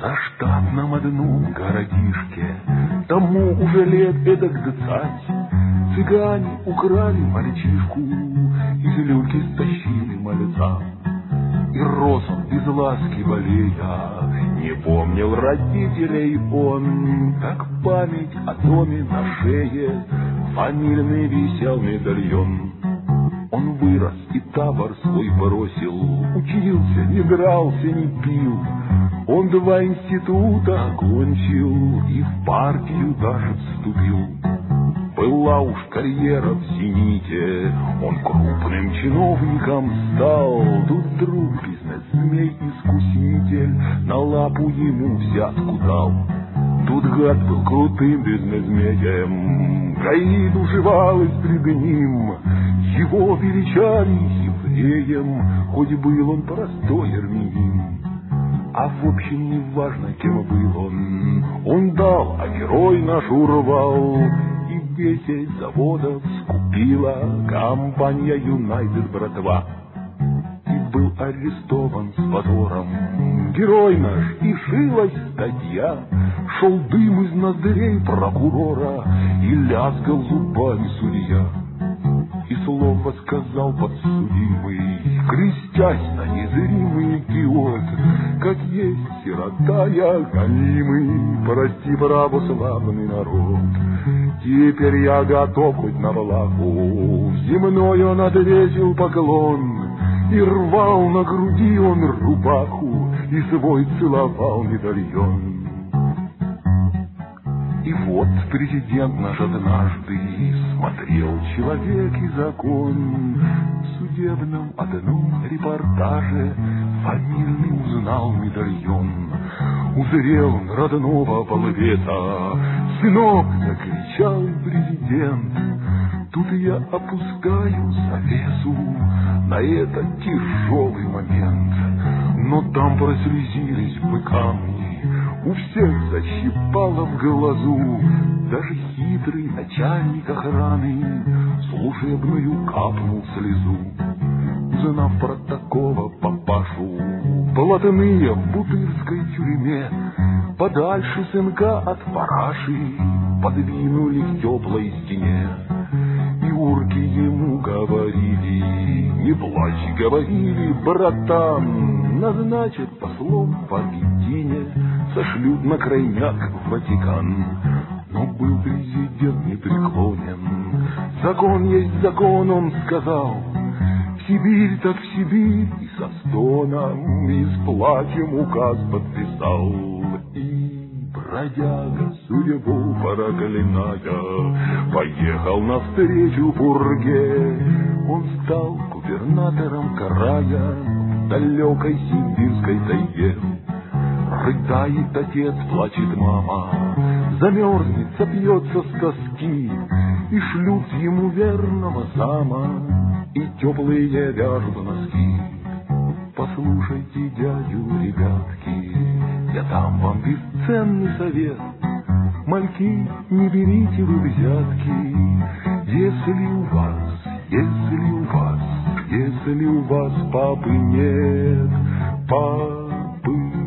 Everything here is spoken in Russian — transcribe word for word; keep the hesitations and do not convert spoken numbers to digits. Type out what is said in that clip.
За штатном одном городишке, тому уже лет эдак двадцать, цыгане украли мальчишку, из люльки стащили мальца. И рос он без ласки болея, не помнил родителей он, как память о доме на шее, фамильный висел медальон. Он вырос и табор свой бросил, учился, не дрался, не пил. Он два института окончил и в партию даже вступил. Была уж карьера в зените, он крупным чиновником стал. Тут вдруг бизнес-змей-искуситель на лапу ему взятку дал. Тут гад был крутым бизнес-змеем, Гаид уживалась пред ним. Его величали евреем, хоть был он простой армянин. А в общем не важно, кем был он, он дал, а герой наш урвал. И десять заводов скупила компания Юнайтед, братва. И был арестован с позором герой наш, и шилась статья. Шел дым из ноздрей прокурора, и лязгал зубами судья. И слово сказал подсудимый, крестясь на незримый идиот: как есть сирота я гонимый, прости, православный народ. Теперь я готов хоть на влаху, земной он отвесил поклон, и рвал на груди он рубаху, и свой целовал медальон. И вот президент наш однажды смотрел «Человек и закон». В судебном одном репортаже фамильный узнал медальон. Узрел он родного балбеса, «Сынок!» — закричал президент. Тут я опускаю завесу на этот тяжелый момент, но там прослезились бы камни, у всех защипало в глазу. Даже хитрый начальник охраны служебную капнул слезу. Узнав про такого папашу, блатные в бутырской тюрьме подальше сынка от параши подвинули к теплой стене. И урки ему говорили: не плачь, говорили, братан, назначат послом в Аргентине, сошлют на крайняк в Ватикан. Но был президент непреклонен, закон есть закон, он сказал. В Сибирь так в Сибирь, и со стоном, и с плачем указ подписал. И бродяга, судьбу проклиная, поехал навстречу пурге. Он стал губернатором края в далекой сибирской тайге. Рыдает отец, плачет мама, замерзнет, сопьется с тоски, и шлют ему верного зама, и теплые вяжут носки. Послушайте дядю, ребятки, я дам вам бесценный совет. Мальки, не берите вы взятки, если у вас, если у вас, если у вас папы нет, папы